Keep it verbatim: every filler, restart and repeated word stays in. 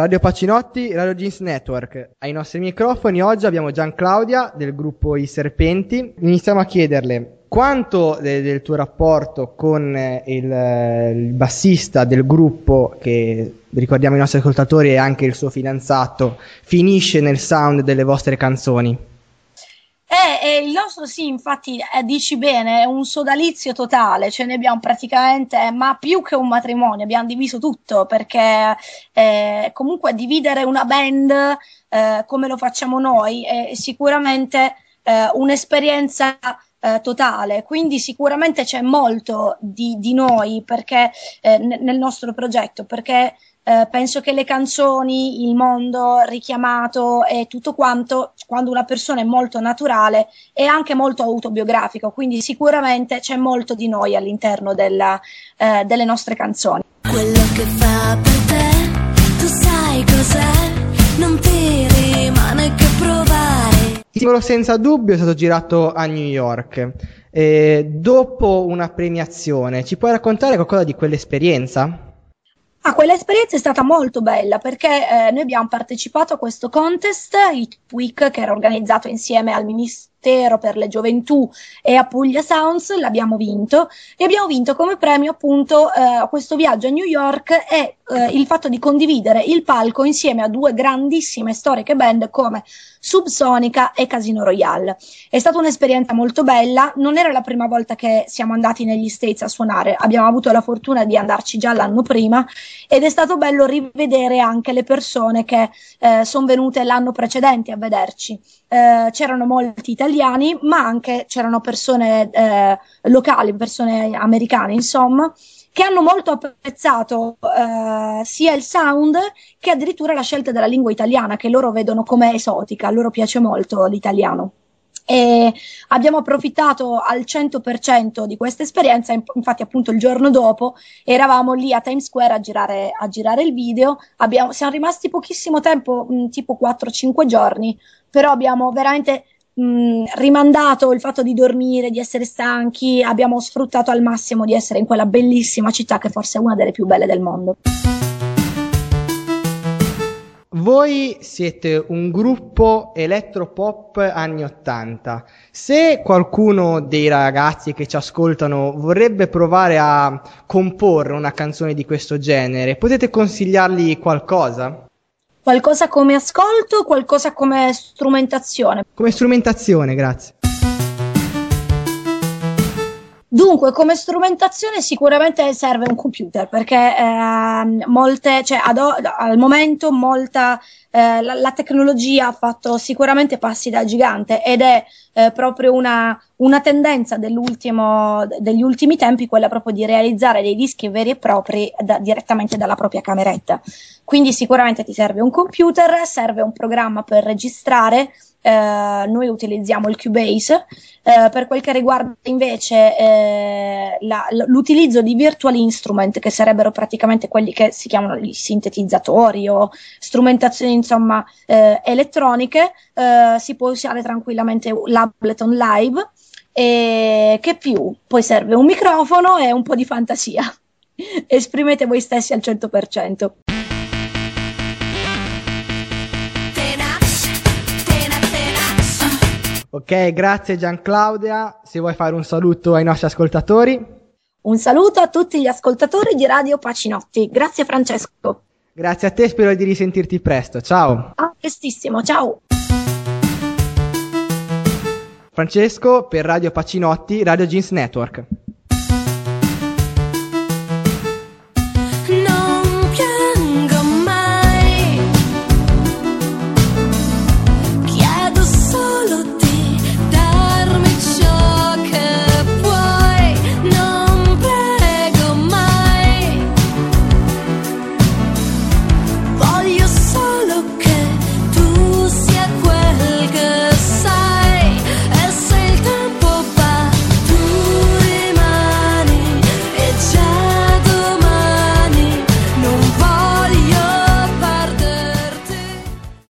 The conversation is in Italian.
Radio Pacinotti, Radio Jeans Network. Ai nostri microfoni oggi abbiamo Gianclaudia del gruppo I Serpenti. Iniziamo a chiederle quanto de- del tuo rapporto con eh, il, eh, il bassista del gruppo, che ricordiamo ai nostri ascoltatori è anche il suo fidanzato, finisce nel sound delle vostre canzoni. Eh, eh, il nostro sì, infatti, eh, dici bene, è un sodalizio totale, cioè ne abbiamo praticamente, ma più che un matrimonio, abbiamo diviso tutto, perché eh, comunque dividere una band eh, come lo facciamo noi è sicuramente eh, un'esperienza eh, totale, quindi sicuramente c'è molto di, di noi perché eh, n- nel nostro progetto, perché Eh, penso che le canzoni, il mondo richiamato e tutto quanto, quando una persona è molto naturale, è anche molto autobiografico, quindi sicuramente c'è molto di noi all'interno della, eh, delle nostre canzoni. Quello che fa per te, tu sai cos'è, non ti rimane che provare. Il singolo senza dubbio è stato girato a New York. E dopo una premiazione, ci puoi raccontare qualcosa di quell'esperienza? Ah, quell'esperienza è stata molto bella perché eh, noi abbiamo partecipato a questo contest, Hit Week, che era organizzato insieme al Ministero per le Gioventù e a Puglia Sounds. L'abbiamo vinto e abbiamo vinto come premio appunto eh, questo viaggio a New York e eh, il fatto di condividere il palco insieme a due grandissime storiche band come Subsonica e Casino Royale. È stata un'esperienza molto bella, non era la prima volta che siamo andati negli States a suonare, abbiamo avuto la fortuna di andarci già l'anno prima ed è stato bello rivedere anche le persone che eh, sono venute l'anno precedente a vederci. Eh, c'erano molti italiani, ma anche c'erano persone eh, locali, persone americane, insomma, che hanno molto apprezzato eh, sia il sound che addirittura la scelta della lingua italiana, che loro vedono come esotica, a loro piace molto l'italiano. E abbiamo approfittato al cento per cento di questa esperienza, infatti appunto il giorno dopo eravamo lì a Times Square a girare, a girare il video, abbiamo, siamo rimasti pochissimo tempo, mh, tipo quattro cinque giorni, però abbiamo veramente mh, rimandato il fatto di dormire, di essere stanchi, abbiamo sfruttato al massimo di essere in quella bellissima città che forse è una delle più belle del mondo. Voi siete un gruppo elettropop anni ottanta. Se qualcuno dei ragazzi che ci ascoltano vorrebbe provare a comporre una canzone di questo genere, potete consigliargli qualcosa? Qualcosa come ascolto, qualcosa come strumentazione? Come strumentazione, grazie. Dunque, come strumentazione sicuramente serve un computer, perché eh, molte, cioè ad, al momento molta eh, la, la tecnologia ha fatto sicuramente passi da gigante ed è eh, proprio una, una tendenza dell'ultimo, degli ultimi tempi, quella proprio di realizzare dei dischi veri e propri da, direttamente dalla propria cameretta. Quindi sicuramente ti serve un computer, serve un programma per registrare. Uh, noi utilizziamo il Cubase. Uh, per quel che riguarda invece eh, la, l'utilizzo di virtual instrument, che sarebbero praticamente quelli che si chiamano i sintetizzatori o strumentazioni insomma eh, elettroniche, uh, si può usare tranquillamente l'Ableton Live. E che più? Poi serve un microfono e un po' di fantasia. Esprimete voi stessi al cento per cento. Ok, grazie Gianclaudia. Se vuoi fare un saluto ai nostri ascoltatori. Un saluto a tutti gli ascoltatori di Radio Pacinotti. Grazie Francesco. Grazie a te, spero di risentirti presto. Ciao. A prestissimo, ciao. Francesco per Radio Pacinotti, Radio Jeans Network.